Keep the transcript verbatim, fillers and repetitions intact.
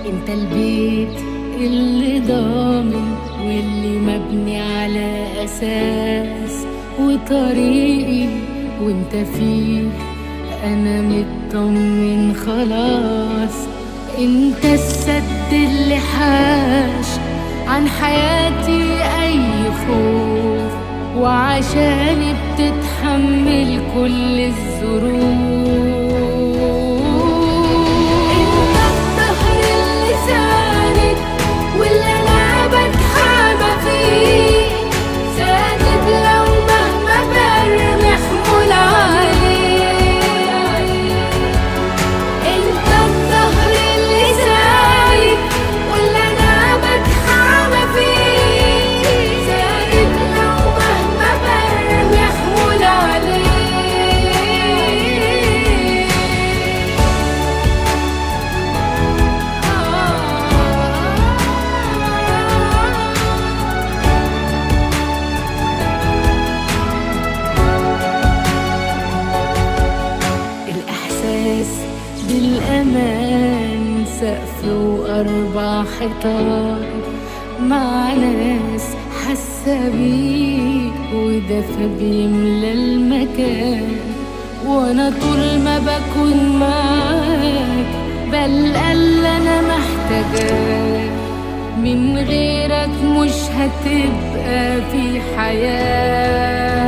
انت البيت اللي ضامن واللي مبني على اساس، وطريقي وانت فيه انا مطمن خلاص. انت السد اللي حاش عن حياتي اي خوف، وعشاني بتتحمل كل الظروف. بالأمان سقف وأربع حيطان مع ناس حاسة بيك، ودفى بيملى المكان. وأنا طول ما بكون معاك بلقى اللي أنا محتاجاه، من غيرك مش هتبقى في حياة.